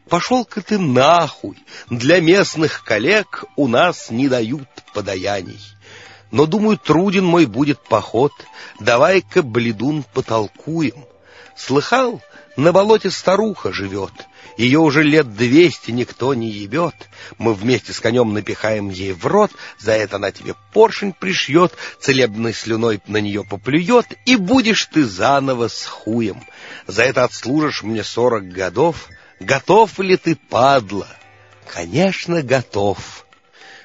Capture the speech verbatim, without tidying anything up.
Пошел-ка ты нахуй, для местных коллег у нас не дают подаяний. Но, думаю, труден мой будет поход, давай-ка, бледун, потолкуем. Слыхал, на болоте старуха живет, ее уже лет двести никто не ебет. Мы вместе с конем напихаем ей в рот, за это она тебе поршень пришьет, целебной слюной на нее поплюет, и будешь ты заново с хуем. За это отслужишь мне сорок годов. Готов ли ты, падла? Конечно, готов.